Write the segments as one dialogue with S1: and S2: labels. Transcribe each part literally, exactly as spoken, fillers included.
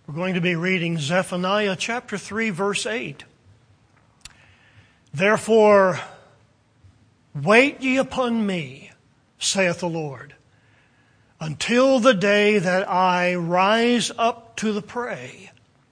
S1: We're going to be reading Zephaniah chapter three, verse eight. Therefore, wait ye upon me, saith the Lord, until the day that I rise up to the prey.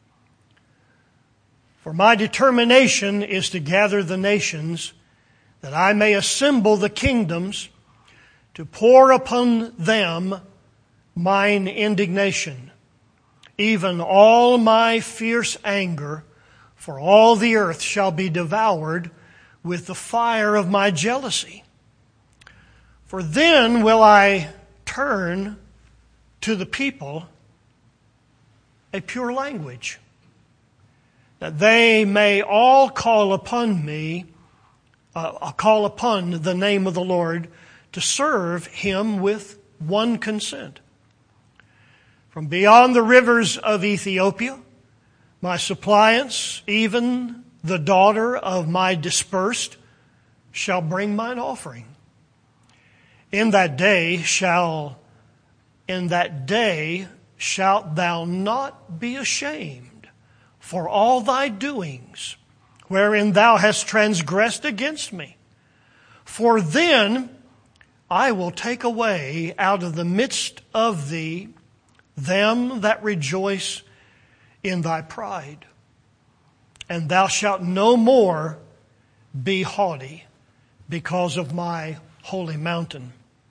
S1: For my determination is to gather the nations, that I may assemble the kingdoms, to pour upon them mine indignation, even all my fierce anger, for all the earth shall be devoured with the fire of my jealousy. For then will I turn to the people a pure language, that they may all call upon me, uh, call upon the name of the Lord, to serve Him with one consent. From beyond the rivers of Ethiopia, my suppliants, even the daughter of my dispersed, shall bring mine offering. In that day shall, in that day shalt thou not be ashamed for all thy doings, wherein thou hast transgressed against me. For then I will take away out of the midst of thee them that rejoice in thy pride, and thou shalt no more be haughty because of my holy mountain.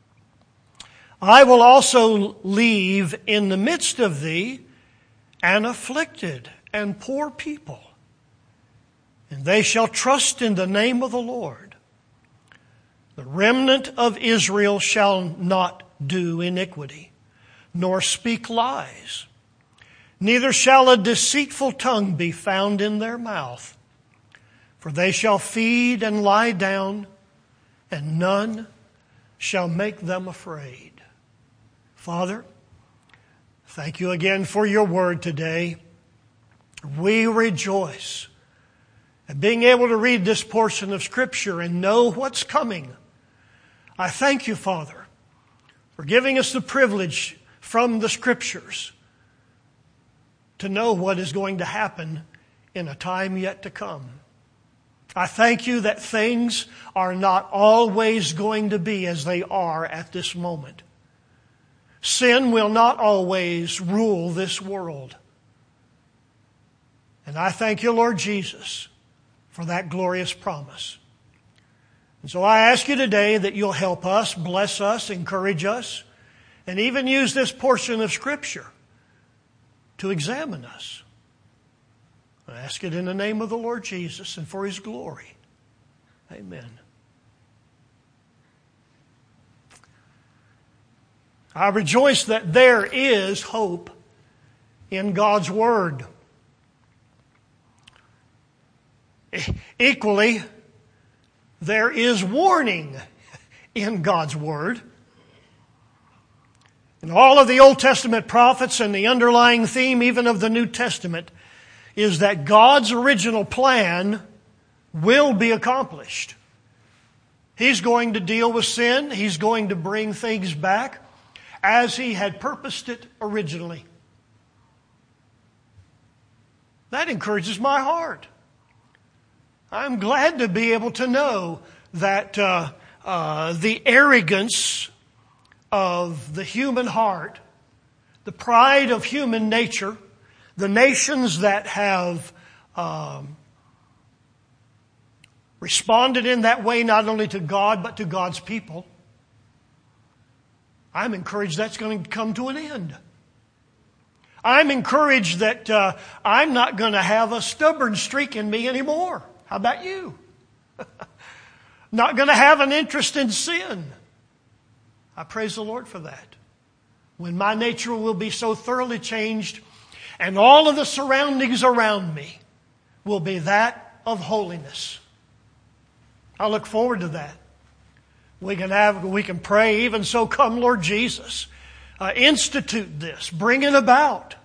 S1: I will also leave in the midst of thee an afflicted and poor people, and they shall trust in the name of the Lord. The remnant of Israel shall not do iniquity, nor speak lies. Neither shall a deceitful tongue be found in their mouth. For they shall feed and lie down, and none shall make them afraid. Father, thank you again for your word today. We rejoice at being able to read this portion of Scripture and know what's coming. I thank you, Father, for giving us the privilege from the Scriptures to know what is going to happen in a time yet to come. I thank you that things are not always going to be as they are at this moment. Sin will not always rule this world. And I thank you, Lord Jesus, for that glorious promise. And so I ask you today that you'll help us, bless us, encourage us, and even use this portion of Scripture to examine us. I ask it in the name of the Lord Jesus and for His glory. Amen. I rejoice that there is hope in God's Word. Equally, there is warning in God's Word. And all of the Old Testament prophets and the underlying theme even of the New Testament is that God's original plan will be accomplished. He's going to deal with sin. He's going to bring things back as He had purposed it originally. That encourages my heart. I'm glad to be able to know that uh, uh, the arrogance of the human heart, the pride of human nature, the nations that have um, responded in that way not only to God but to God's people, I'm encouraged that's going to come to an end. I'm encouraged that uh, I'm not going to have a stubborn streak in me anymore. How about you? Not going to have an interest in sin. I praise the Lord for that. When my nature will be so thoroughly changed and all of the surroundings around me will be that of holiness. I look forward to that. We can have, we can pray, even so come Lord Jesus. Uh, institute this. Bring it about.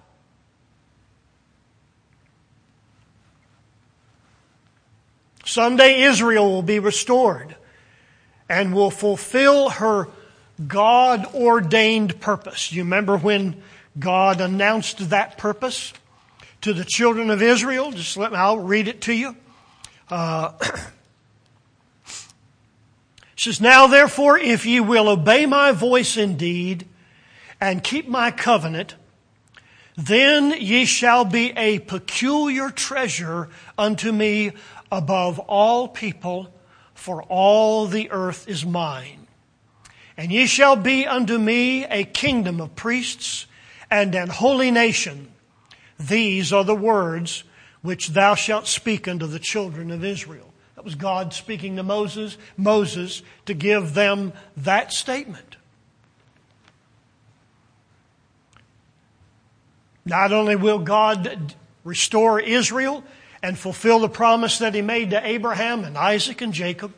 S1: Someday Israel will be restored and will fulfill her God-ordained purpose. You remember when God announced that purpose? to the children of Israel. Just let me, I'll read it to you. Uh, it says, "Now therefore, if ye will obey my voice indeed, and keep my covenant, then ye shall be a peculiar treasure unto me above all people, for all the earth is mine. And ye shall be unto me a kingdom of priests and an holy nation. These are the words which thou shalt speak unto the children of Israel." That was God speaking to Moses, Moses to give them that statement. Not only will God restore Israel and fulfill the promise that He made to Abraham and Isaac and Jacob,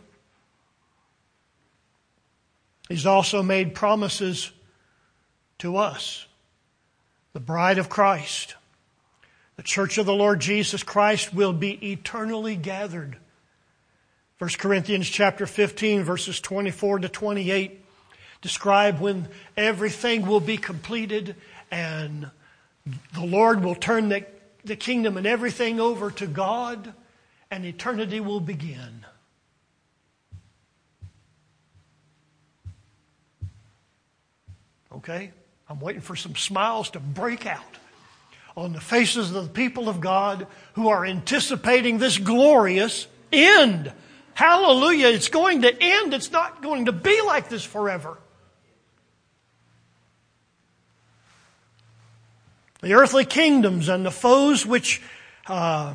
S1: He's also made promises to us, the bride of Christ. The church of the Lord Jesus Christ will be eternally gathered. First Corinthians chapter fifteen, verses twenty-four to twenty-eight describe when everything will be completed and the Lord will turn the, the kingdom and everything over to God, and eternity will begin. Okay? I'm waiting for some smiles to break out on the faces of the people of God who are anticipating this glorious end. Hallelujah. It's going to end. It's not going to be like this forever. The earthly kingdoms and the foes which uh,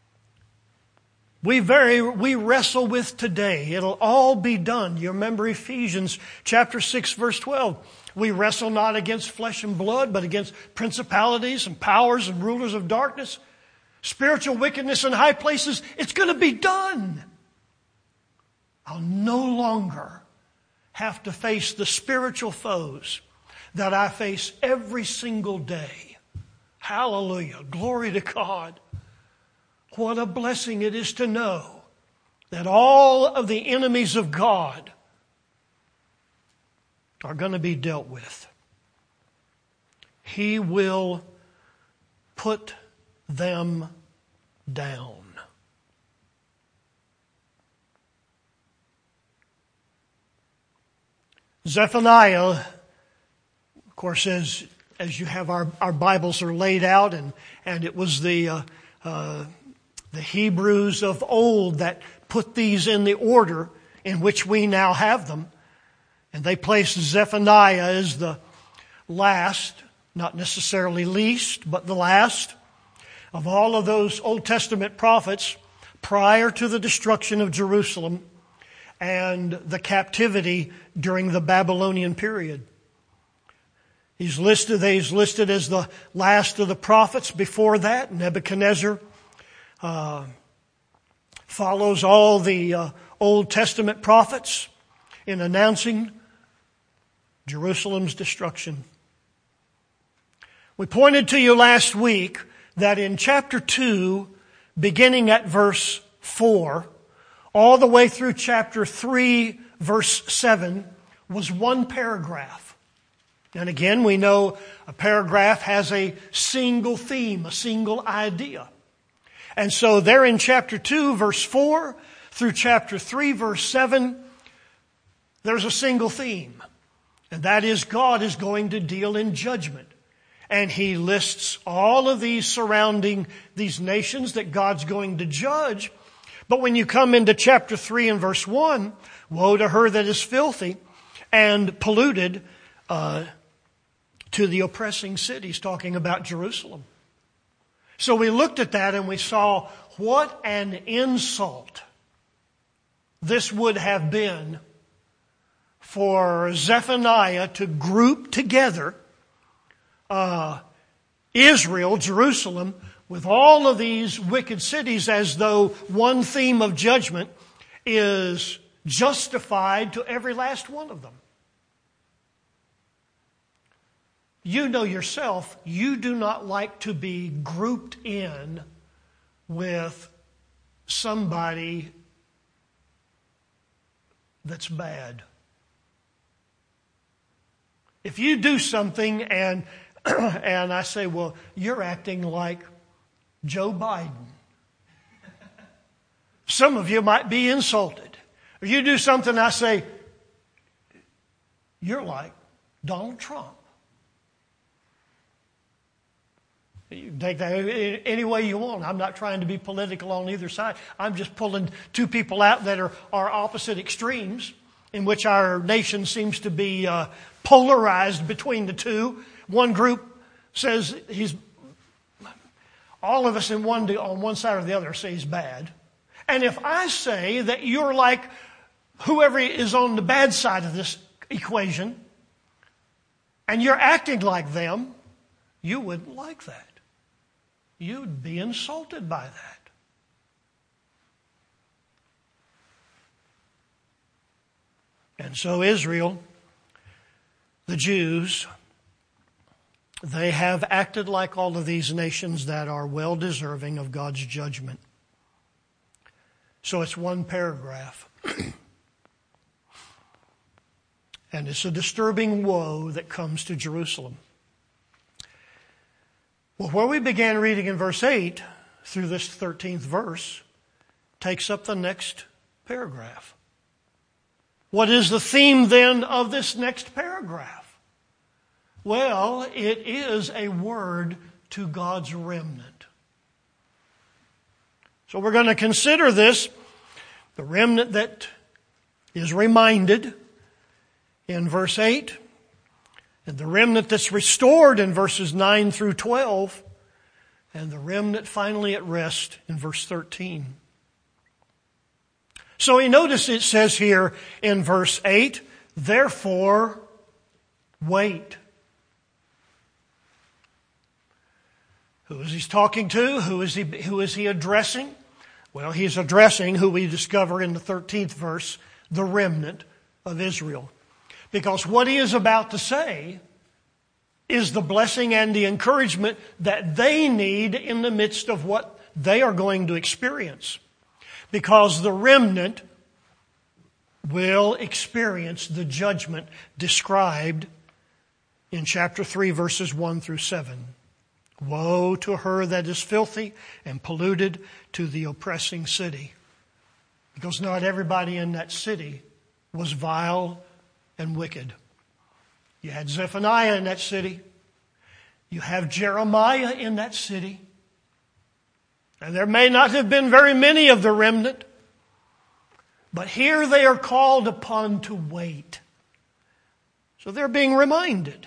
S1: we very we wrestle with today, it'll all be done. You remember Ephesians chapter six, verse twelve. We wrestle not against flesh and blood, but against principalities and powers and rulers of darkness, spiritual wickedness in high places. It's going to be done. I'll no longer have to face the spiritual foes that I face every single day. Hallelujah. Glory to God. What a blessing it is to know that all of the enemies of God are going to be dealt with. He will put them down. Zephaniah, of course, as, as you have our, our Bibles are laid out, and, and it was the, uh, uh, the Hebrews of old that put these in the order in which we now have them. And they placed Zephaniah as the last, not necessarily least, but the last of all of those Old Testament prophets prior to the destruction of Jerusalem and the captivity during the Babylonian period. He's listed, he's listed as the last of the prophets. Before that, Nebuchadnezzar uh, follows all the uh, Old Testament prophets in announcing Jerusalem's destruction. We pointed to you last week that in chapter two, beginning at verse four, all the way through chapter three, verse seven, was one paragraph. And again, we know a paragraph has a single theme, a single idea. And so there in chapter two, verse four, through chapter three, verse seven, there's a single theme. And that is God is going to deal in judgment. And He lists all of these surrounding these nations that God's going to judge. But when you come into chapter three and verse one, woe to her that is filthy and polluted uh, to the oppressing cities, talking about Jerusalem. So we looked at that and we saw what an insult this would have been for Zephaniah to group together uh, Israel, Jerusalem, with all of these wicked cities as though one theme of judgment is justified to every last one of them. You know yourself, you do not like to be grouped in with somebody that's bad. If you do something and and I say, well, you're acting like Joe Biden. Some of you might be insulted. Or you do something, I say, you're like Donald Trump. You can take that any way you want. I'm not trying to be political on either side. I'm just pulling two people out that are, are opposite extremes, in which our nation seems to be uh, polarized between the two. One group says he's, all of us in one on one side or the other say he's bad. And if I say that you're like whoever is on the bad side of this equation, and you're acting like them, you wouldn't like that. You'd be insulted by that. And so Israel, the Jews, they have acted like all of these nations that are well deserving of God's judgment. So it's one paragraph. And it's a disturbing woe that comes to Jerusalem. Well, where we began reading in verse eight through this thirteenth verse takes up the next paragraph. What is the theme then of this next paragraph? Well, it is a word to God's remnant. So we're going to consider this, the remnant that is reminded in verse eight, and the remnant that's restored in verses nine through twelve, and the remnant finally at rest in verse thirteen. So you notice it says here in verse eight, therefore wait. Who is he talking to? Who is he, who is he addressing? Well, he's addressing who we discover in the thirteenth verse, the remnant of Israel. Because what he is about to say is the blessing and the encouragement that they need in the midst of what they are going to experience. Because the remnant will experience the judgment described in chapter three, verses one through seven. Woe to her that is filthy and polluted, to the oppressing city. Because not everybody in that city was vile and wicked. You had Zephaniah in that city. You have Jeremiah in that city. And there may not have been very many of the remnant, but here they are called upon to wait. So they're being reminded.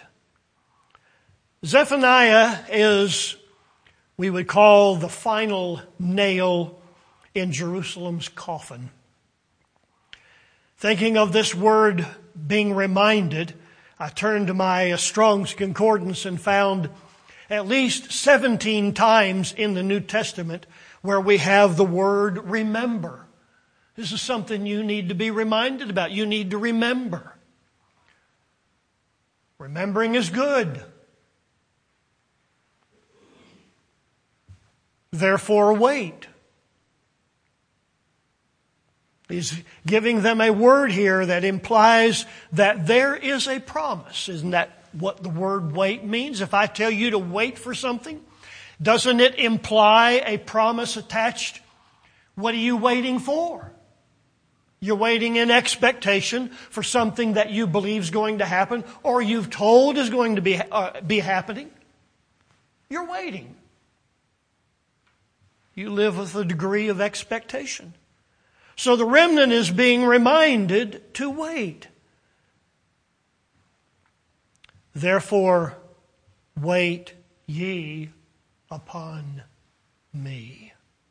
S1: Zephaniah is, we would call, the final nail in Jerusalem's coffin. Thinking of this word being reminded, I turned to my Strong's Concordance and found at least seventeen times in the New Testament where we have the word remember. This is something you need to be reminded about. You need to remember. Remembering is good. Therefore, wait. He's giving them a word here that implies that there is a promise. Isn't that what the word wait means? If I tell you to wait for something, doesn't it imply a promise attached? What are you waiting for? You're waiting in expectation for something that you believe is going to happen, or you've told is going to be, uh, be happening. You're waiting. You live with a degree of expectation. So the remnant is being reminded to wait. Therefore, wait ye upon me.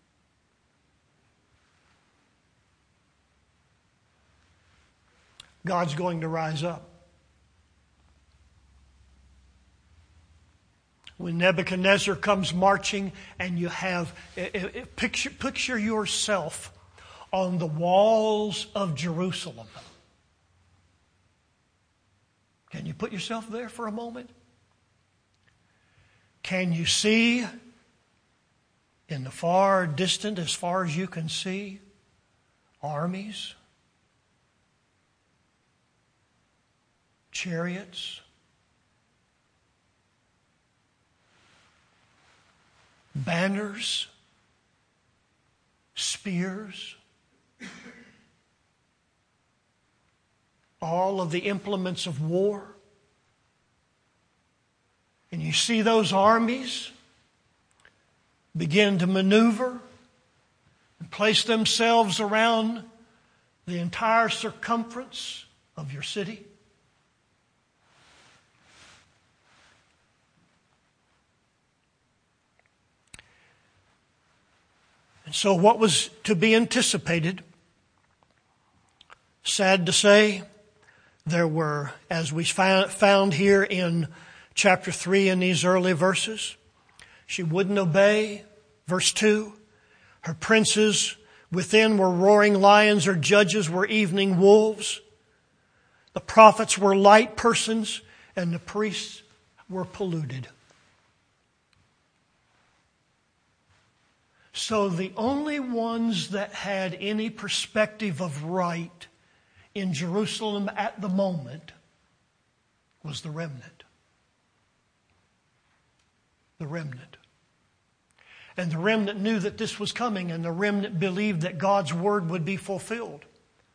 S1: God's going to rise up. When Nebuchadnezzar comes marching and you have, picture, picture yourself on the walls of Jerusalem. Can you put yourself there for a moment? Can you see in the far distant, as far as you can see, armies, chariots, banners, spears, all of the implements of war. And you see those armies begin to maneuver and place themselves around the entire circumference of your city. And so what was to be anticipated, sad to say, there were, as we found here in chapter three in these early verses, she wouldn't obey. Verse two, her princes within were roaring lions, her judges were evening wolves. The prophets were light persons, and the priests were polluted. So the only ones that had any perspective of right in Jerusalem at the moment was the remnant. The remnant. And the remnant knew that this was coming, and the remnant believed that God's word would be fulfilled.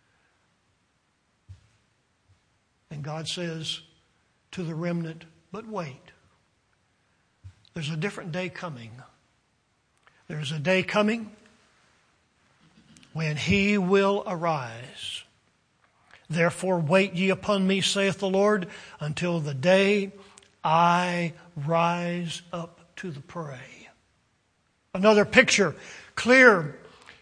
S1: And God says to the remnant, but wait. There's a different day coming. There's a day coming when He will arise. Therefore wait ye upon me, saith the Lord, until the day I rise up to the prey. Another picture, clear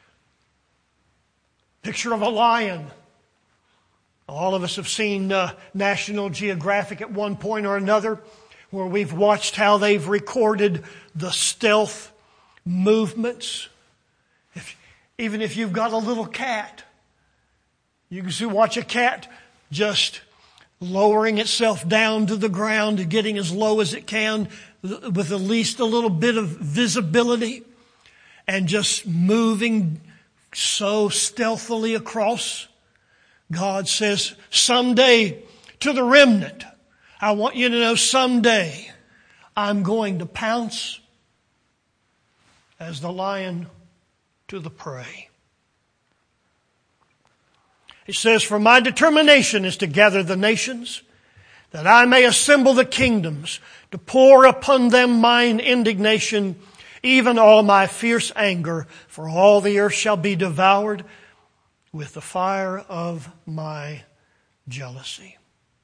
S1: picture of a lion. All of us have seen uh, National Geographic at one point or another, where we've watched how they've recorded the stealth movements. If, even if you've got a little cat, you can see, watch a cat just lowering itself down to the ground, getting as low as it can with at least a little bit of visibility, and just moving so stealthily across. God says, someday, to the remnant, I want you to know someday I'm going to pounce as the lion to the prey. It says, for my determination is to gather the nations, that I may assemble the kingdoms, to pour upon them mine indignation, even all my fierce anger, for all the earth shall be devoured with the fire of my jealousy.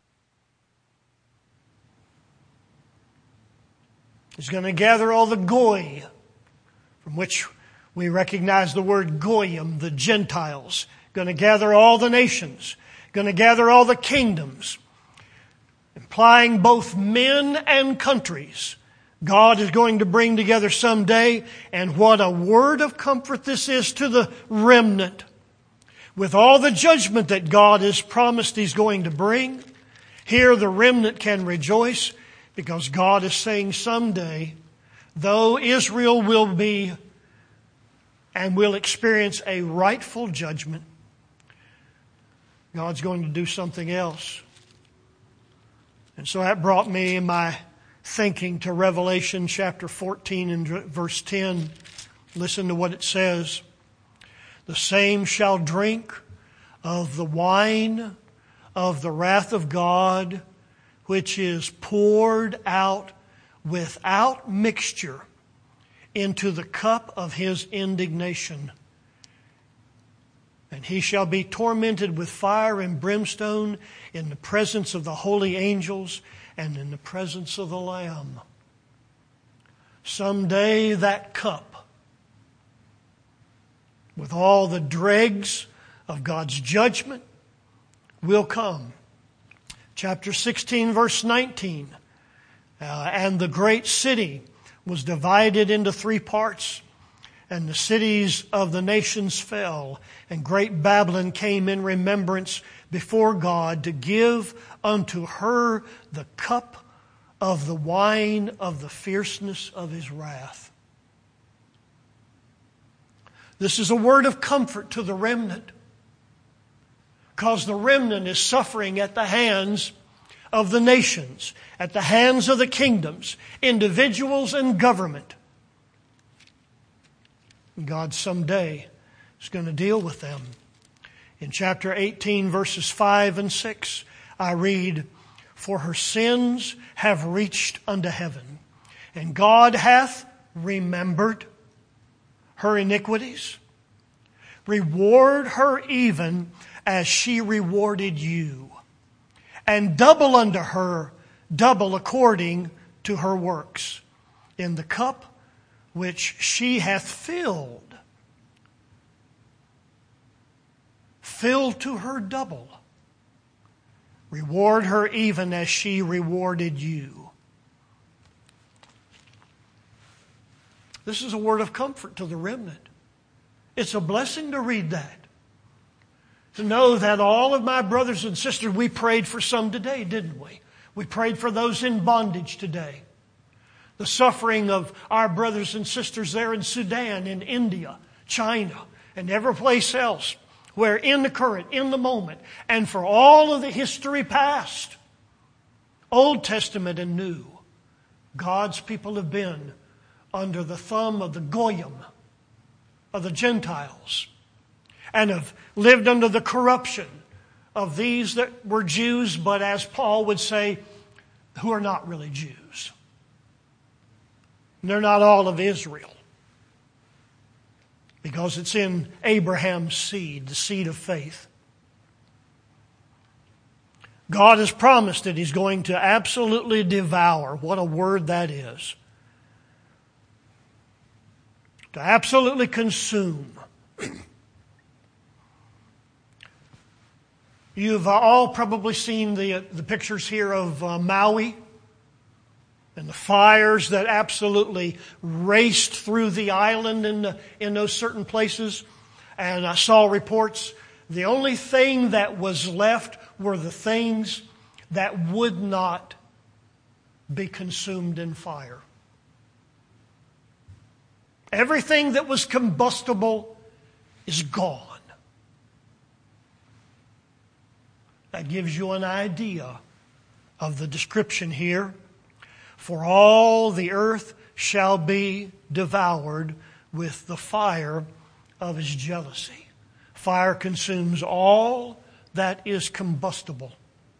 S1: He's going to gather all the goy, from which we recognize the word goyim, the Gentiles. Going to gather all the nations. Going to gather all the kingdoms, implying both men and countries. God is going to bring together someday, and what a word of comfort this is to the remnant. With all the judgment that God has promised He's going to bring, here the remnant can rejoice, because God is saying someday, though Israel will be and will experience a rightful judgment, God's going to do something else. And so that brought me in my thinking to Revelation chapter fourteen and verse ten. Listen to what it says. The same shall drink of the wine of the wrath of God, which is poured out without mixture into the cup of His indignation. And he shall be tormented with fire and brimstone in the presence of the holy angels and in the presence of the Lamb. Someday that cup, with all the dregs of God's judgment, will come. Chapter sixteen, verse nineteen. Uh, and the great city was divided into three parts, and the cities of the nations fell, and great Babylon came in remembrance before God to give unto her the cup of the wine of the fierceness of His wrath. This is a word of comfort to the remnant, because the remnant is suffering at the hands of the nations, at the hands of the kingdoms, individuals and government. God someday is going to deal with them. In chapter eighteen, verses five and six, I read, "For her sins have reached unto heaven, and God hath remembered her iniquities. Reward her even as she rewarded you, and double unto her, double according to her works. In the cup which she hath filled, fill to her double. Reward her even as she rewarded you." This is a word of comfort to the remnant. It's a blessing to read that. To know that all of my brothers and sisters, we prayed for some today, didn't we? We prayed for those in bondage today. The suffering of our brothers and sisters there in Sudan, in India, China, and every place else, where in the current, in the moment, and for all of the history past, Old Testament and New, God's people have been under the thumb of the Goyim, of the Gentiles, and have lived under the corruption of these that were Jews, but as Paul would say, who are not really Jews. They're not all of Israel, because it's in Abraham's seed, the seed of faith. God has promised that He's going to absolutely devour. What a word that is. To absolutely consume. You've all probably seen the, the pictures here of uh, Maui and the fires that absolutely raced through the island in, the, in those certain places. And I saw reports, the only thing that was left were the things that would not be consumed in fire. Everything that was combustible is gone. That gives you an idea of the description here. For all the earth shall be devoured with the fire of His jealousy. Fire consumes all that is combustible.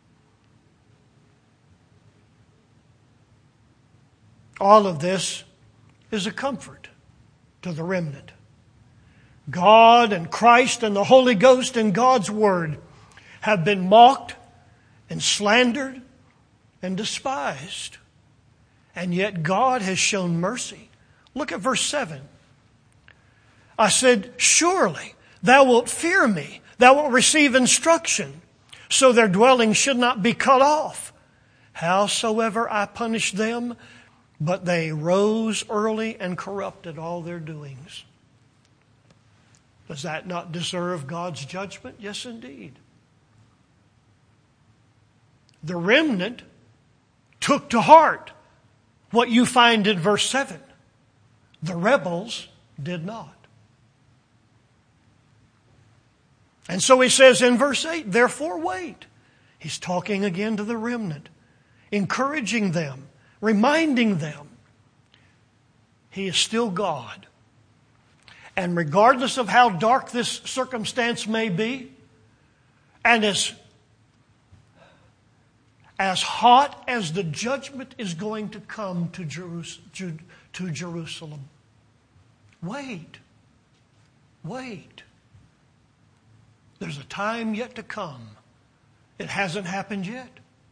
S1: All of this is a comfort to the remnant. God and Christ and the Holy Ghost and God's Word have been mocked and slandered and despised. And yet God has shown mercy. Look at verse seven. I said, "Surely thou wilt fear me. Thou wilt receive instruction, so their dwelling should not be cut off. Howsoever I punished them, but they rose early and corrupted all their doings." Does that not deserve God's judgment? Yes, indeed. The remnant took to heart what you find in verse seven. The rebels did not. And so he says in verse eight, "Therefore wait." He's talking again to the remnant, encouraging them, reminding them He is still God. And regardless of how dark this circumstance may be, and as, as hot as the judgment is going to come to Jerusalem, to Jerusalem, wait, wait. There's a time yet to come. It hasn't happened yet.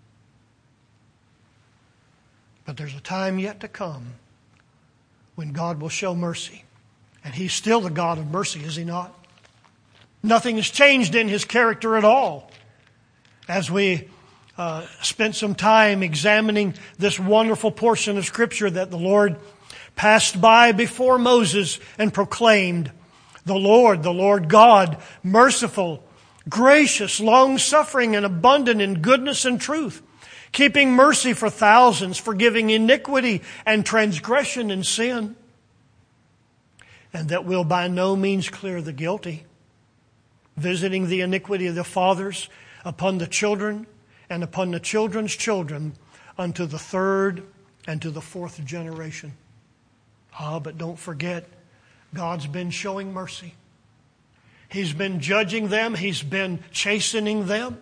S1: But there's a time yet to come when God will show mercy. And He's still the God of mercy, is He not? Nothing has changed in His character at all. As we uh, spent some time examining this wonderful portion of Scripture that the Lord passed by before Moses and proclaimed, "The Lord, the Lord God, merciful, gracious, long-suffering, and abundant in goodness and truth, keeping mercy for thousands, forgiving iniquity and transgression and sin, and that will by no means clear the guilty, visiting the iniquity of the fathers upon the children and upon the children's children unto the third and to the fourth generation." Ah, but don't forget, God's been showing mercy. He's been judging them. He's been chastening them.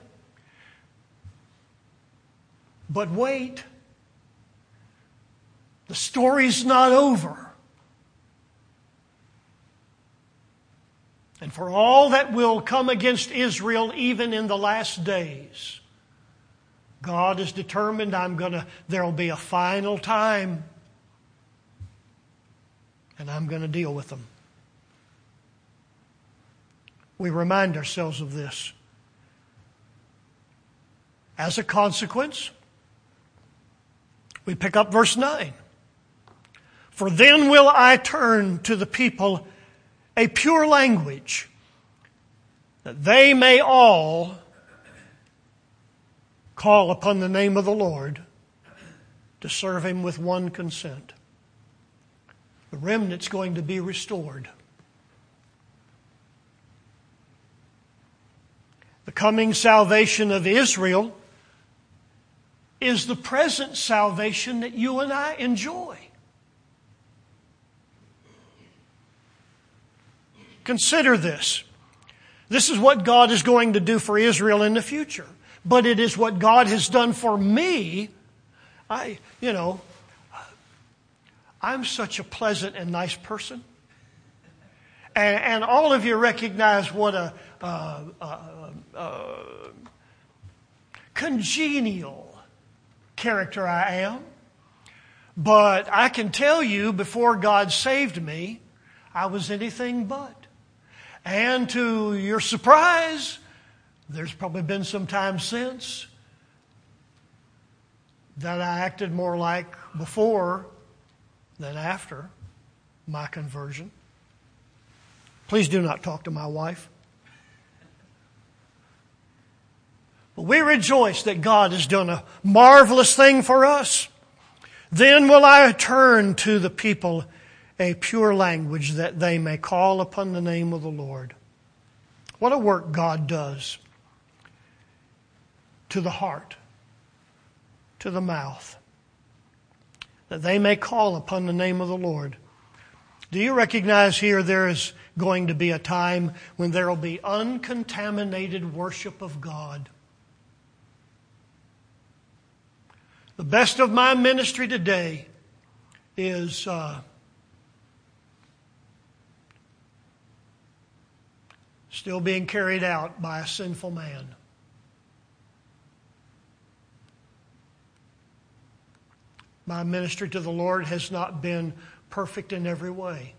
S1: But wait, the story's not over. And for all that will come against Israel even in the last days, God is determined I'm gonna, there'll be a final time, and I'm going to deal with them. We remind ourselves of this. As a consequence, we pick up verse nine. For then will I turn to the people a pure language, that they may all call upon the name of the Lord to serve Him with one consent. The remnant's going to be restored. The coming salvation of Israel is the present salvation that you and I enjoy. Consider this. This is what God is going to do for Israel in the future. But it is what God has done for me. I, you know, I'm such a pleasant and nice person. And, and all of you recognize what a, uh, uh, uh, congenial character I am. But I can tell you, before God saved me, I was anything but. And to your surprise, there's probably been some time since that I acted more like before than after my conversion. Please do not talk to my wife. But we rejoice that God has done a marvelous thing for us. Then will I turn to the people a pure language, that they may call upon the name of the Lord. What a work God does to the heart, to the mouth, that they may call upon the name of the Lord. Do you recognize here there is going to be a time when there will be uncontaminated worship of God? The best of my ministry today is uh, still being carried out by a sinful man. My ministry to the Lord has not been perfect in every way.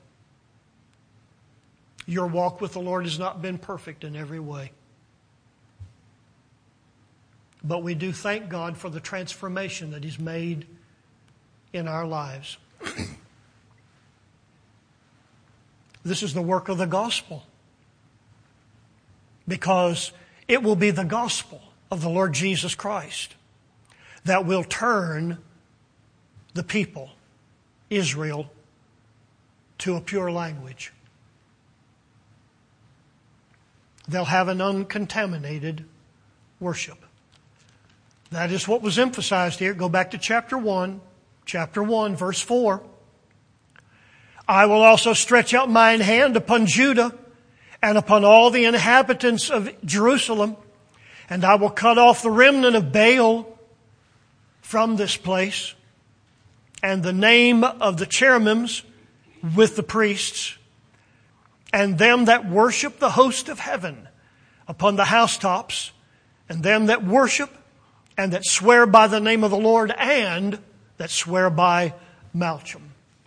S1: Your walk with the Lord has not been perfect in every way. But we do thank God for the transformation that He's made in our lives. This is the work of the gospel, because it will be the gospel of the Lord Jesus Christ that will turn the people, Israel, to a pure language. They'll have an uncontaminated worship. That is what was emphasized here. Go back to chapter one. Chapter one, verse four. I will also stretch out mine hand upon Judah and upon all the inhabitants of Jerusalem, and I will cut off the remnant of Baal from this place, and the name of the cherubims with the priests, and them that worship the host of heaven upon the housetops, and them that worship and that swear by the name of the Lord, and that swear by Malcham.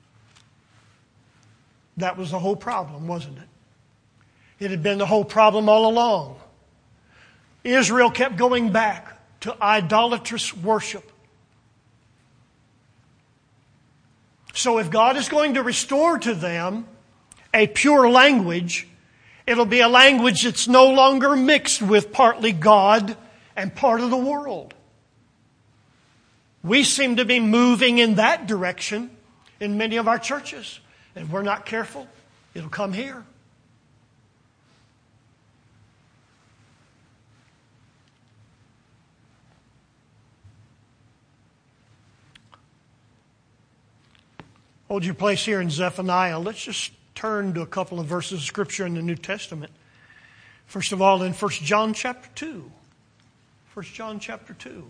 S1: That was the whole problem, wasn't it? It had been the whole problem all along. Israel kept going back to idolatrous worship. So if God is going to restore to them a pure language, it'll be a language that's no longer mixed with partly God and part of the world. We seem to be moving in that direction in many of our churches. And if we're not careful, it'll come here. Hold your place here in Zephaniah. Let's just turn to a couple of verses of Scripture in the New Testament. First of all, in First John chapter two. First John chapter two.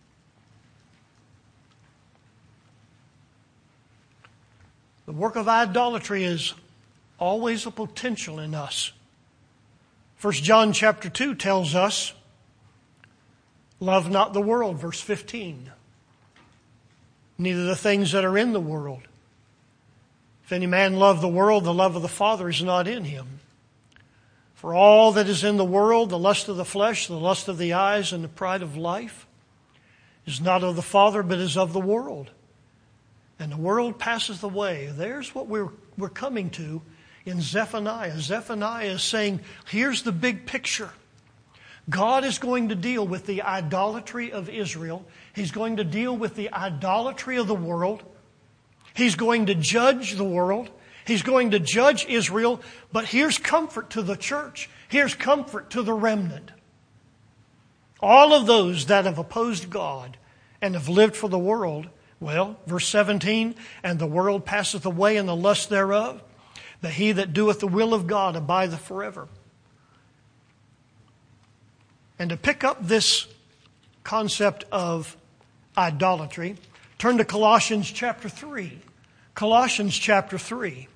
S1: The work of idolatry is always a potential in us. First John chapter two tells us, love not the world, verse fifteen. Neither the things that are in the world. If any man love the world, the love of the Father is not in him. For all that is in the world, the lust of the flesh, the lust of the eyes, and the pride of life, is not of the Father, but is of the world. And the world passeth away. There's what we're, we're coming to in Zephaniah. Zephaniah is saying, here's the big picture. God is going to deal with the idolatry of Israel. He's going to deal with the idolatry of the world. He's going to judge the world. He's going to judge Israel. But here's comfort to the church. Here's comfort to the remnant. All of those that have opposed God and have lived for the world, well, verse seventeen, and the world passeth away and the lust thereof, but he that doeth the will of God abideth forever. And to pick up this concept of idolatry, turn to Colossians chapter three. Colossians chapter three.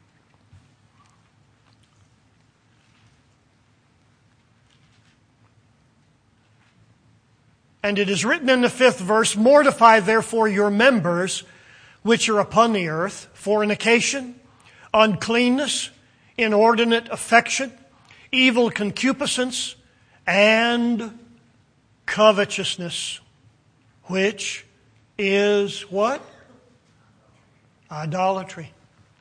S1: And it is written in the fifth verse, mortify therefore your members which are upon the earth, fornication, uncleanness, inordinate affection, evil concupiscence, and covetousness, which is what? Idolatry.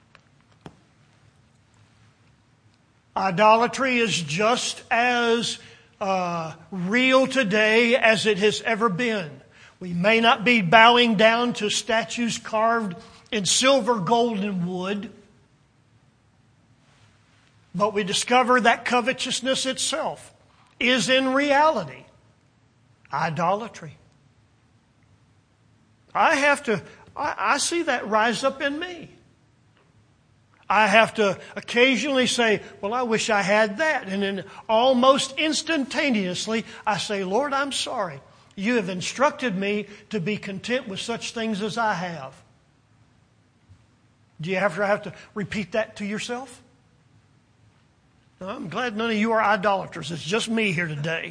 S1: Idolatry is just as uh, real today as it has ever been. We may not be bowing down to statues carved in silver, gold, and wood, but we discover that covetousness itself is in reality idolatry. I have to, I, I see that rise up in me. I have to occasionally say, well, I wish I had that. And then almost instantaneously, I say, Lord, I'm sorry. You have instructed me to be content with such things as I have. Do you ever have to repeat that to yourself? No, I'm glad none of you are idolaters. It's just me here today.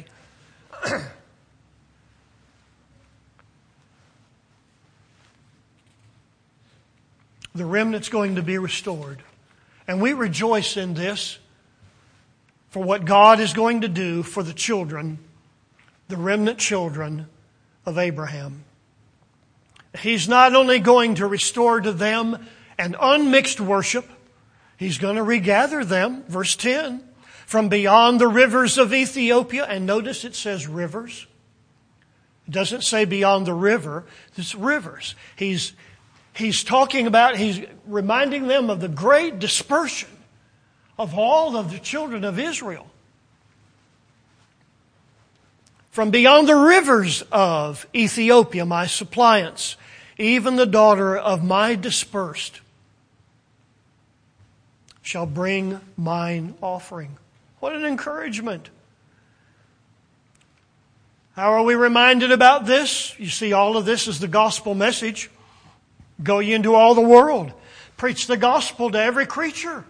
S1: The remnant's going to be restored. And we rejoice in this for what God is going to do for the children, the remnant children of Abraham. He's not only going to restore to them an unmixed worship, He's going to regather them, verse ten, from beyond the rivers of Ethiopia. And notice it says rivers. It doesn't say beyond the river. It's rivers. He's, he's talking about, he's reminding them of the great dispersion of all of the children of Israel. From beyond the rivers of Ethiopia, my suppliants, even the daughter of my dispersed, shall bring mine offering. What an encouragement. How are we reminded about this? You see, all of this is the gospel message. Go ye into all the world. Preach the gospel to every creature.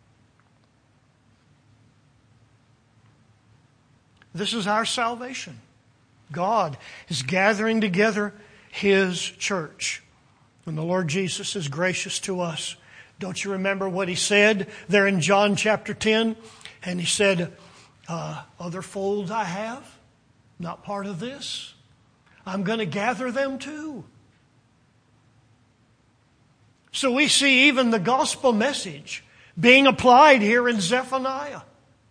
S1: This is our salvation. God is gathering together His church. And the Lord Jesus is gracious to us. Don't you remember what He said there in John chapter ten? And He said, uh, other folds I have, not part of this. I'm going to gather them too. So we see even the gospel message being applied here in Zephaniah.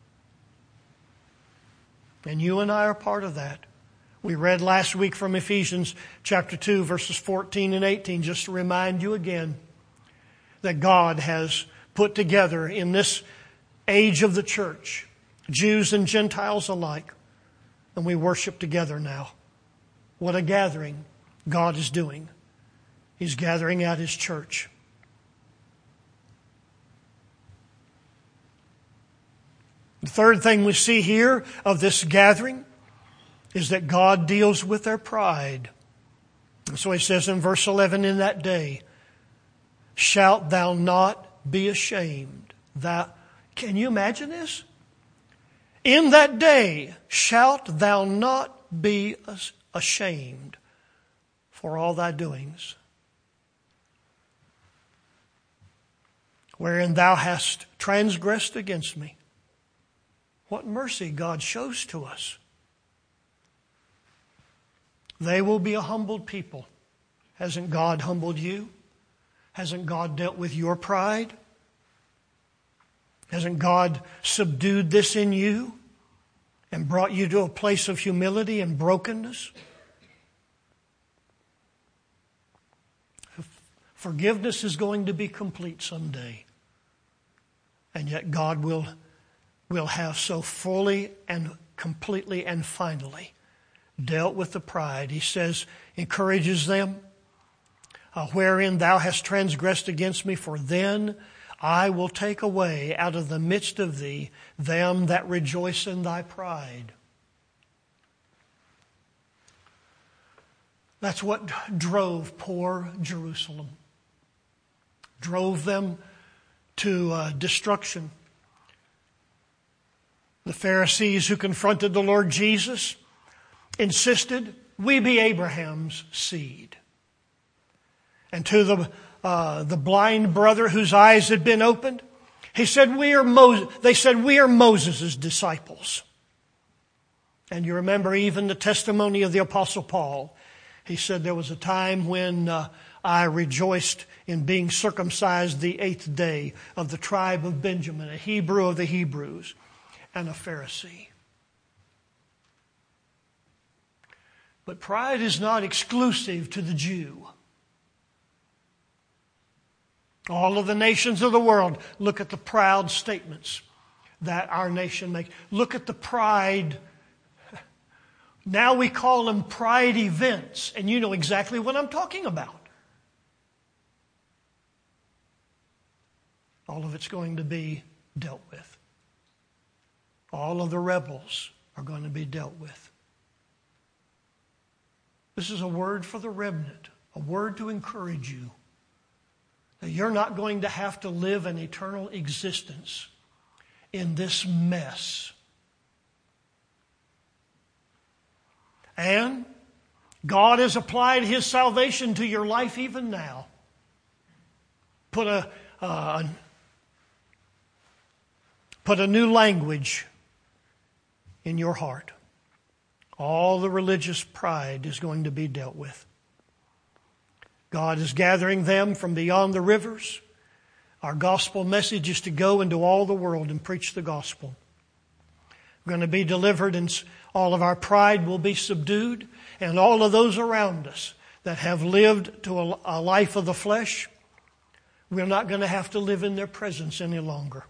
S1: And you and I are part of that. We read last week from Ephesians chapter two, verses fourteen and eighteen, just to remind you again that God has put together in this age of the church, Jews and Gentiles alike, and we worship together now. What a gathering God is doing. He's gathering out His church. The third thing we see here of this gathering is that God deals with their pride. And so he says in verse eleven, in that day, shalt thou not be ashamed. Thou, can you imagine this? In that day shalt thou not be ashamed for all thy doings, wherein thou hast transgressed against me. What mercy God shows to us. They will be a humbled people. Hasn't God humbled you? Hasn't God dealt with your pride? Hasn't God subdued this in you and brought you to a place of humility and brokenness? Forgiveness is going to be complete someday. And yet God will, will have so fully and completely and finally dealt with the pride. He says, encourages them, uh, wherein thou hast transgressed against me, for then I will take away out of the midst of thee them that rejoice in thy pride. That's what drove poor Jerusalem. Drove them to uh, destruction. The Pharisees who confronted the Lord Jesus insisted, we be Abraham's seed. And to the uh, the blind brother whose eyes had been opened, he said, "We are Moses." They said, "We are Moses' disciples." And you remember even the testimony of the Apostle Paul. He said, "There was a time when uh, I rejoiced in being circumcised the eighth day, of the tribe of Benjamin, a Hebrew of the Hebrews, and a Pharisee." But pride is not exclusive to the Jew. All of the nations of the world, look at the proud statements that our nation makes. Look at the pride. Now we call them pride events, and you know exactly what I'm talking about. All of it's going to be dealt with. All of the rebels are going to be dealt with. This is a word for the remnant, a word to encourage you that you're not going to have to live an eternal existence in this mess. And God has applied His salvation to your life even now. Put a uh, put a new language in your heart. All the religious pride is going to be dealt with. God is gathering them from beyond the rivers. Our gospel message is to go into all the world and preach the gospel. We're going to be delivered, and all of our pride will be subdued. And all of those around us that have lived to a, a life of the flesh, we're not going to have to live in their presence any longer.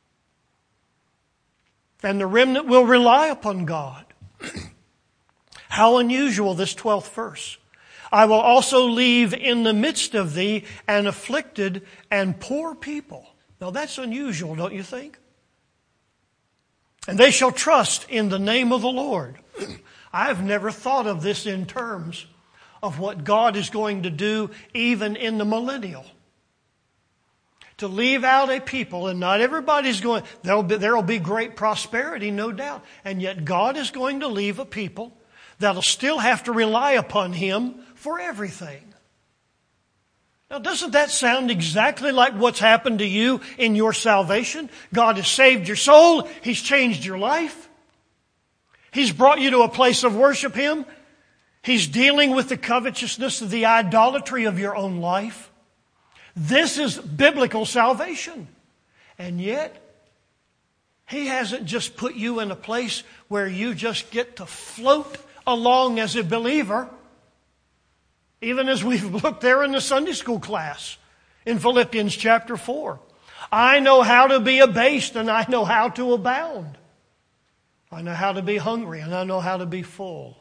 S1: And the remnant will rely upon God. How unusual, this twelfth verse. I will also leave in the midst of thee an afflicted and poor people. Now that's unusual, don't you think? And they shall trust in the name of the Lord. I've never thought of this in terms of what God is going to do even in the millennial. To leave out a people, and not everybody's going, there'll be, there'll be great prosperity, no doubt. And yet God is going to leave a people that'll still have to rely upon Him for everything. Now, doesn't that sound exactly like what's happened to you in your salvation? God has saved your soul. He's changed your life. He's brought you to a place of worship Him. He's dealing with the covetousness of the idolatry of your own life. This is biblical salvation. And yet, He hasn't just put you in a place where you just get to float along as a believer. Even as we've looked there in the Sunday school class in Philippians chapter four. I know how to be abased and I know how to abound. I know how to be hungry and I know how to be full.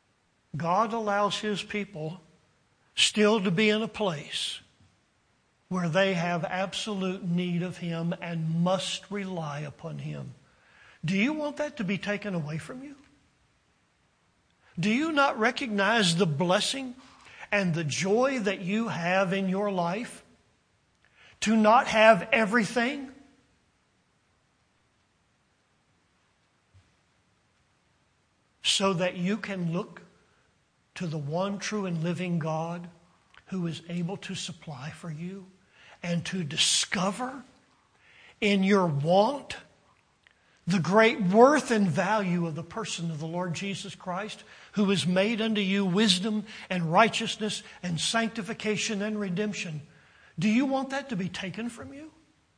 S1: God allows His people still to be in a place where they have absolute need of Him and must rely upon Him. Do you want that to be taken away from you? Do you not recognize the blessing and the joy that you have in your life to not have everything? So that you can look to the one true and living God who is able to supply for you and to discover in your want the great worth and value of the person of the Lord Jesus Christ, who has made unto you wisdom and righteousness and sanctification and redemption. Do you want that to be taken from you?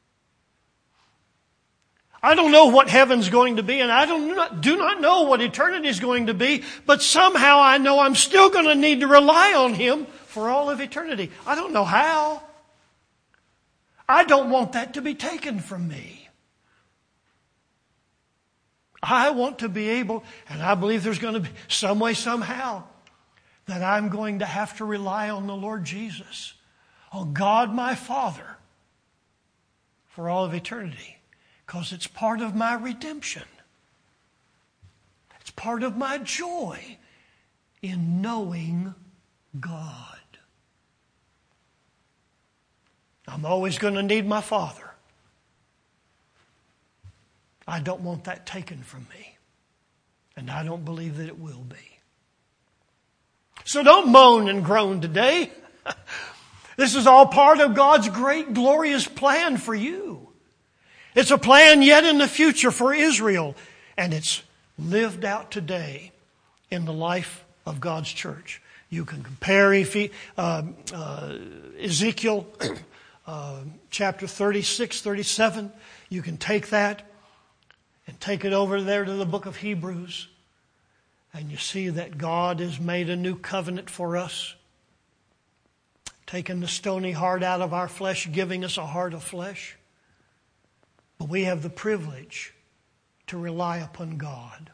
S1: I don't know what heaven's going to be, and I do not, do not know what eternity is going to be, but somehow I know I'm still going to need to rely on Him for all of eternity. I don't know how. I don't want that to be taken from me. I want to be able, and I believe there's going to be some way, somehow, that I'm going to have to rely on the Lord Jesus, on God my Father, for all of eternity. Because it's part of my redemption. It's part of my joy in knowing God. I'm always going to need my Father. I don't want that taken from me. And I don't believe that it will be. So don't moan and groan today. This is all part of God's great, glorious plan for you. It's a plan yet in the future for Israel, and it's lived out today in the life of God's church. You can compare Ephes- uh, uh, Ezekiel uh, chapter thirty-six, thirty-seven. You can take that and take it over there to the book of Hebrews, and you see that God has made a new covenant for us, taking the stony heart out of our flesh, giving us a heart of flesh. But we have the privilege to rely upon God.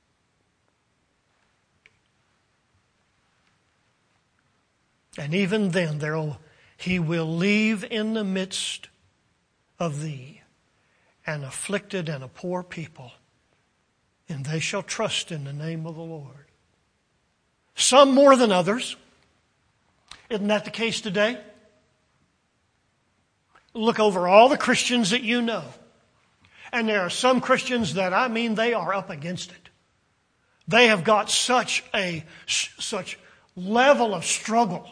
S1: And even then, there'll, He will leave in the midst of thee an afflicted and a poor people, and they shall trust in the name of the Lord. Some more than others. Isn't that the case today? Look over all the Christians that you know. And there are some Christians that, I mean, they are up against it. They have got such a such level of struggle.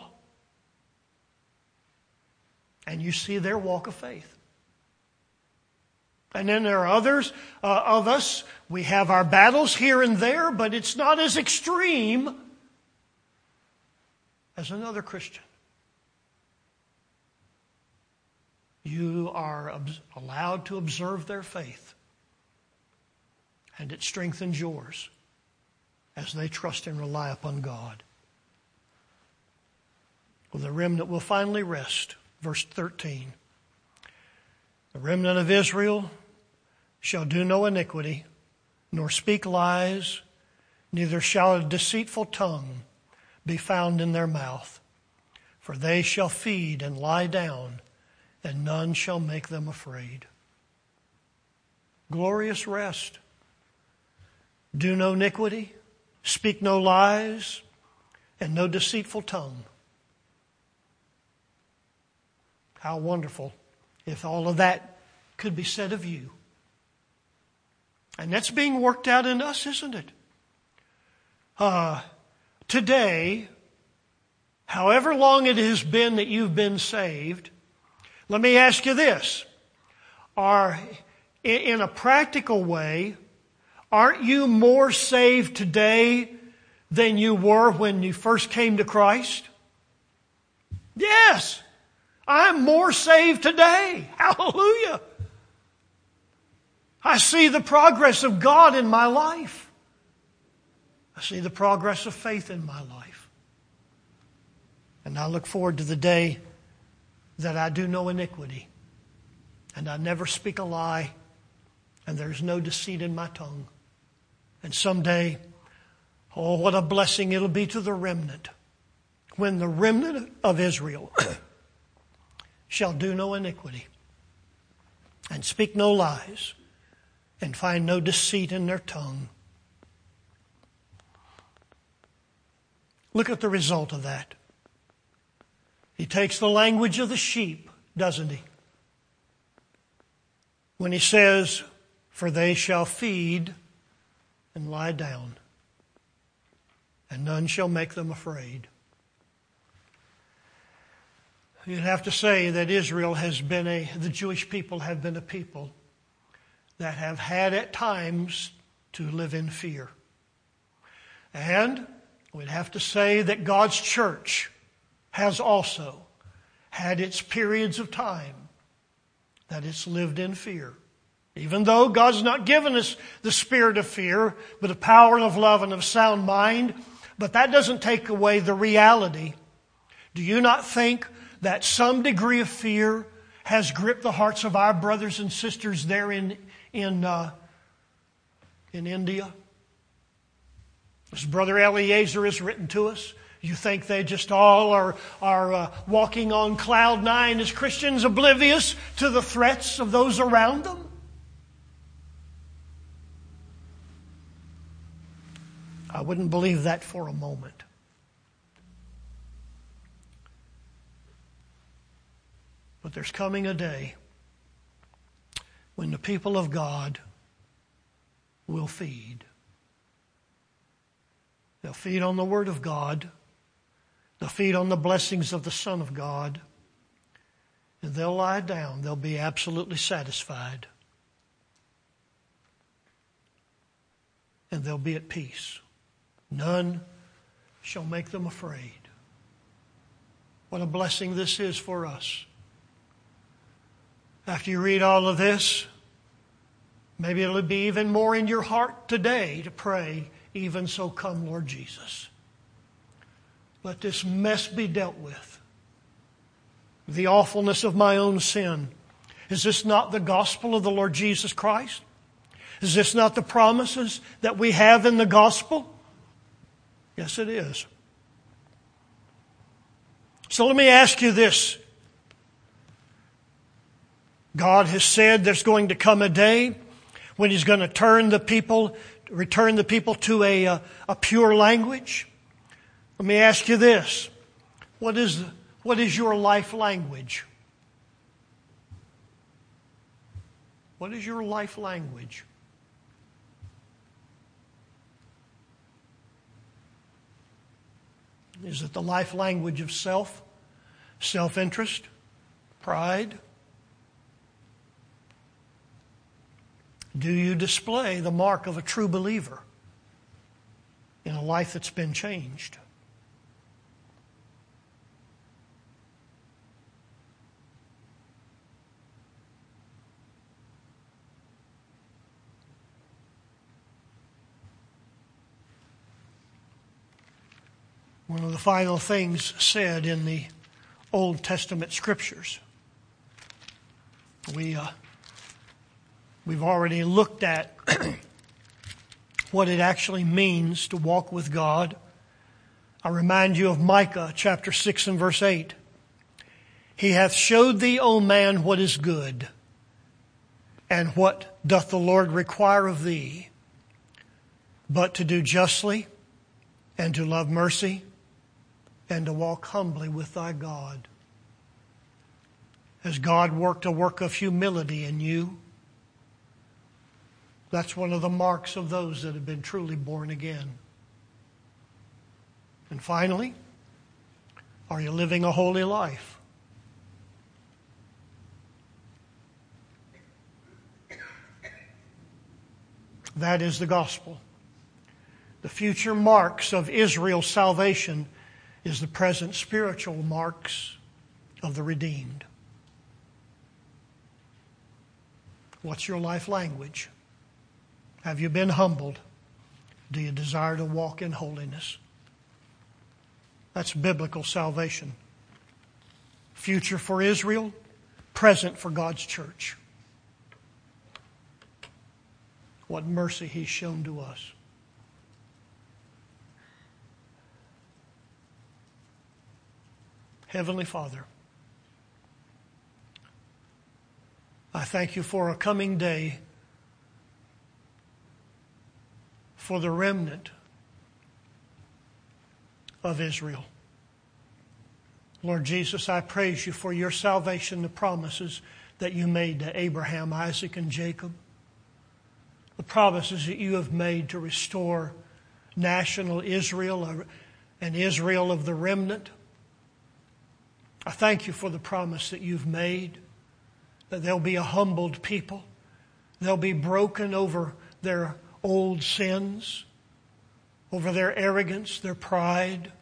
S1: And you see their walk of faith. And then there are others uh, of us, we have our battles here and there, but it's not as extreme as another Christian. You are allowed to observe their faith, and it strengthens yours as they trust and rely upon God. Well, the remnant will finally rest. Verse thirteen. The remnant of Israel shall do no iniquity, nor speak lies, neither shall a deceitful tongue be found in their mouth. For they shall feed and lie down, and none shall make them afraid. Glorious rest. Do no iniquity, speak no lies, and no deceitful tongue. How wonderful if all of that could be said of you. And that's being worked out in us, isn't it? Uh, today, however long it has been that you've been saved, let me ask you this. Are, in a practical way, aren't you more saved today than you were when you first came to Christ? Yes. I'm more saved today. Hallelujah. I see the progress of God in my life. I see the progress of faith in my life. And I look forward to the day that I do no iniquity, and I never speak a lie, and there's no deceit in my tongue. And someday, oh, what a blessing it'll be to the remnant, when the remnant of Israel shall do no iniquity, and speak no lies, and find no deceit in their tongue. Look at the result of that. He takes the language of the sheep, doesn't he? When he says, for they shall feed and lie down, and none shall make them afraid. You'd have to say that Israel has been a, the Jewish people have been a people that have had at times to live in fear. And we'd have to say that God's church has also had its periods of time that it's lived in fear. Even though God's not given us the spirit of fear, but of power and of love and of sound mind, but that doesn't take away the reality. Do you not think that some degree of fear has gripped the hearts of our brothers and sisters there in in uh, in India? As Brother Eliezer has written to us, you think they just all are are uh, walking on cloud nine as Christians, oblivious to the threats of those around them? I wouldn't believe that for a moment. But there's coming a day when the people of God will feed. They'll feed on the Word of God. They'll feed on the blessings of the Son of God. And they'll lie down. They'll be absolutely satisfied. And they'll be at peace. None shall make them afraid. What a blessing this is for us. After you read all of this, maybe it'll be even more in your heart today to pray, even so come, Lord Jesus. Let this mess be dealt with. The awfulness of my own sin. Is this not the gospel of the Lord Jesus Christ? Is this not the promises that we have in the gospel? Yes, it is. So let me ask you this. God has said there's going to come a day when He's going to turn the people, return the people to a, a, a pure language. Let me ask you this. What is, what is your life language? What is your life language? Is it the life language of self, self-interest, pride? Do you display the mark of a true believer in a life that's been changed? One of the final things said in the Old Testament Scriptures. We, uh, we've already looked at what it actually means to walk with God. I remind you of Micah chapter six and verse eight. He hath showed thee, O man, what is good, and what doth the Lord require of thee, but to do justly, and to love mercy, and to walk humbly with thy God. Has God worked a work of humility in you? That's one of the marks of those that have been truly born again. And finally, are you living a holy life? That is the gospel. The future marks of Israel's salvation is the present spiritual marks of the redeemed. What's your life language? Have you been humbled? Do you desire to walk in holiness? That's biblical salvation. Future for Israel, present for God's church. What mercy He's shown to us. Heavenly Father, I thank you for a coming day for the remnant of Israel. Lord Jesus, I praise you for your salvation, the promises that you made to Abraham, Isaac, and Jacob. The promises that you have made to restore national Israel and Israel of the remnant. I thank you for the promise that you've made, that they'll be a humbled people. They'll be broken over their old sins, over their arrogance, their pride.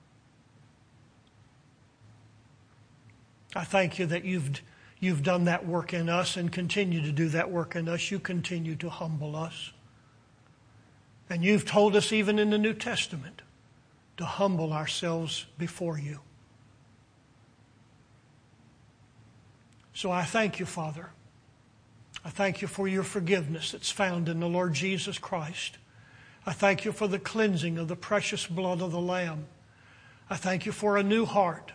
S1: I thank you that you've, you've done that work in us and continue to do that work in us. You continue to humble us. And you've told us even in the New Testament to humble ourselves before you. So I thank you, Father. I thank you for your forgiveness that's found in the Lord Jesus Christ. I thank you for the cleansing of the precious blood of the Lamb. I thank you for a new heart,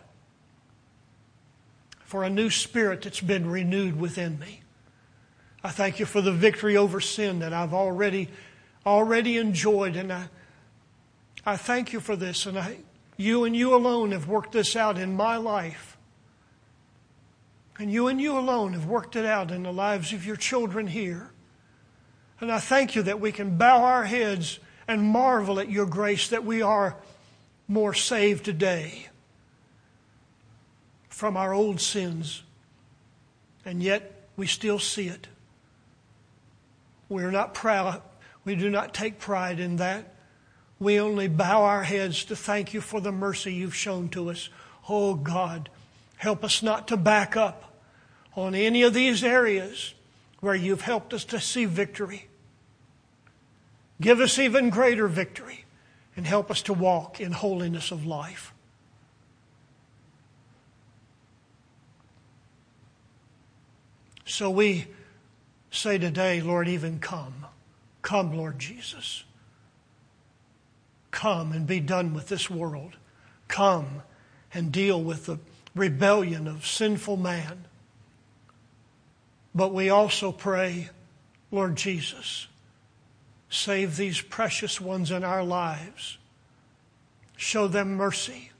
S1: for a new spirit that's been renewed within me. I thank you for the victory over sin that I've already, already enjoyed. And I, I thank you for this. And I, you and you alone have worked this out in my life. And you and you alone have worked it out in the lives of your children here. And I thank you that we can bow our heads and marvel at your grace that we are more saved today from our old sins. And yet we still see it. We're not proud. We do not take pride in that. We only bow our heads to thank you for the mercy you've shown to us. Oh God, help us not to back up on any of these areas where you've helped us to see victory. Give us even greater victory and help us to walk in holiness of life. So we say today, Lord, even come. Come, Lord Jesus. Come and be done with this world. Come and deal with the rebellion of sinful man. But we also pray, Lord Jesus, save these precious ones in our lives. Show them mercy.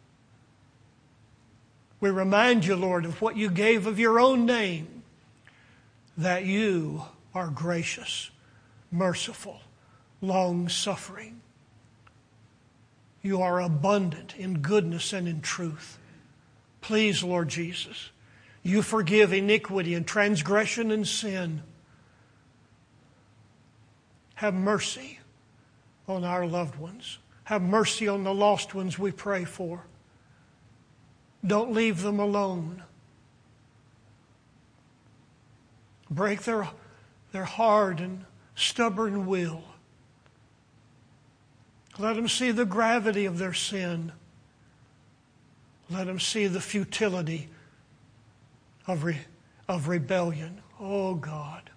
S1: We remind you, Lord, of what you gave of your own name, that you are gracious, merciful, long-suffering. You are abundant in goodness and in truth. Please, Lord Jesus, you forgive iniquity and transgression and sin. Have mercy on our loved ones. Have mercy on the lost ones we pray for. Don't leave them alone. Break their, their hard and stubborn will. Let them see the gravity of their sin. Let them see the futility of, re, of rebellion. Oh God.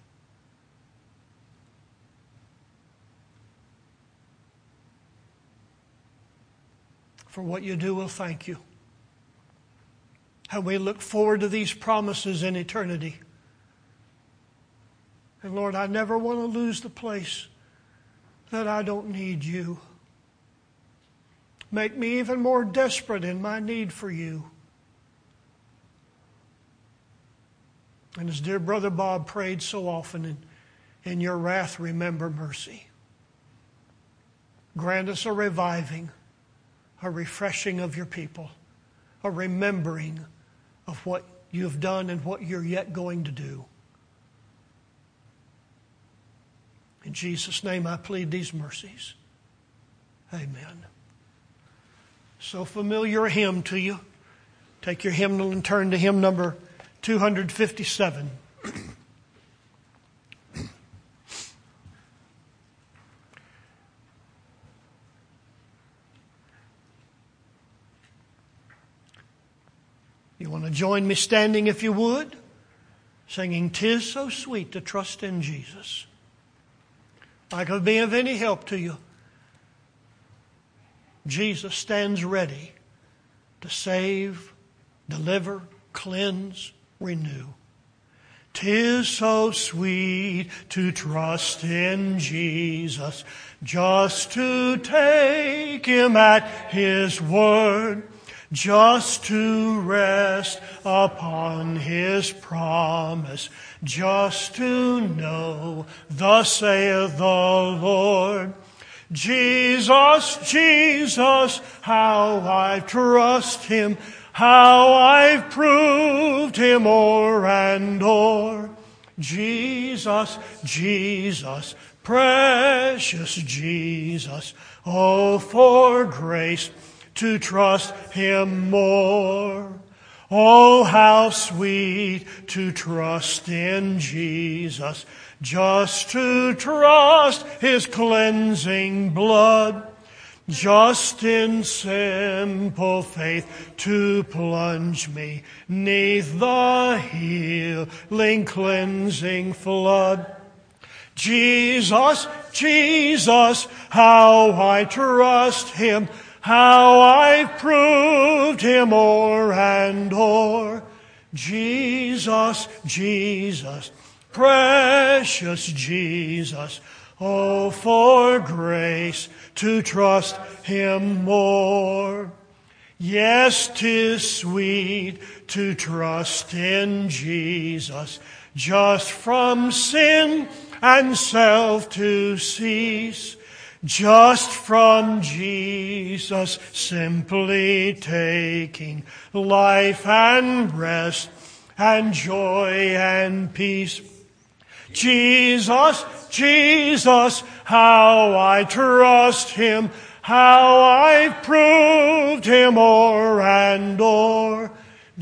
S1: For what you do, we'll thank you. And we look forward to these promises in eternity. And Lord, I never want to lose the place that I don't need you. Make me even more desperate in my need for you. And as dear Brother Bob prayed so often, in, in your wrath, remember mercy. Grant us a reviving, a refreshing of your people, a remembering of what you have done and what you're yet going to do. In Jesus' name I plead these mercies. Amen. So familiar a hymn to you. Take your hymnal and turn to hymn number two fifty-seven. You want to join me standing if you would, singing "'Tis So Sweet to Trust in Jesus." I could be of any help to you. Jesus stands ready to save, deliver, cleanse, renew. 'Tis so sweet to trust in Jesus, just to take Him at His word, just to rest upon His promise, just to know, thus saith the Lord. Jesus, Jesus, how I trust Him, how I've proved Him o'er and o'er. Jesus, Jesus, precious Jesus, oh, for grace to trust Him more. Oh, how sweet to trust in Jesus, just to trust His cleansing blood, just in simple faith to plunge me 'neath the healing cleansing flood. Jesus, Jesus, how I trust Him, how I've proved Him o'er and o'er. Jesus, Jesus, precious Jesus, oh, for grace to trust Him more. Yes, 'tis sweet to trust in Jesus, just from sin and self to cease, just from Jesus simply taking life and rest and joy and peace. Jesus, Jesus, how I trust Him, how I've proved Him o'er and o'er.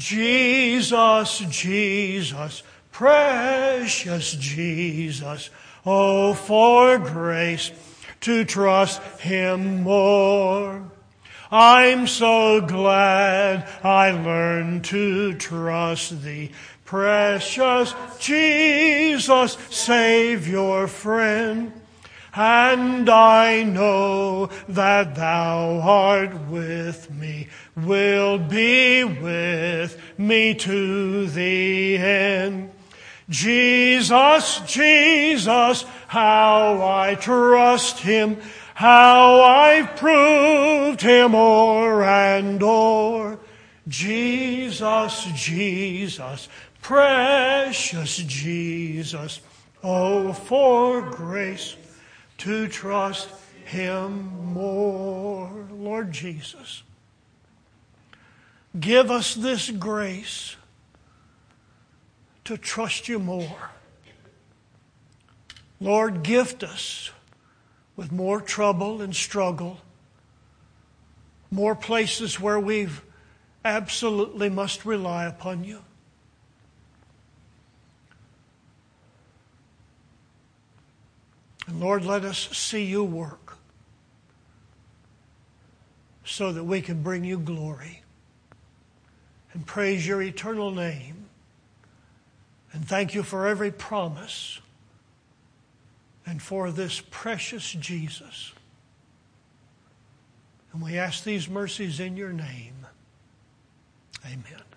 S1: Jesus, Jesus, precious Jesus, oh, for grace to trust Him more. I'm so glad I learned to trust Thee, precious Jesus, Savior, friend. And I know that Thou art with me, will be with me to the end. Jesus, Jesus, how I trust Him, how I've proved Him o'er and o'er. Jesus, Jesus, precious Jesus, oh, for grace to trust Him more. Lord Jesus, give us this grace to trust You more. Lord, gift us with more trouble and struggle, more places where we've absolutely must rely upon You. And Lord, let us see You work so that we can bring You glory and praise Your eternal name. And thank You for every promise and for this precious Jesus. And we ask these mercies in Your name. Amen.